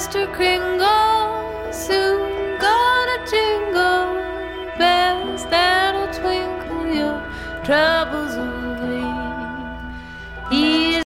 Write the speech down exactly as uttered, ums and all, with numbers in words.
Mister Kringle, soon gonna jingle bells that'll twinkle your trouble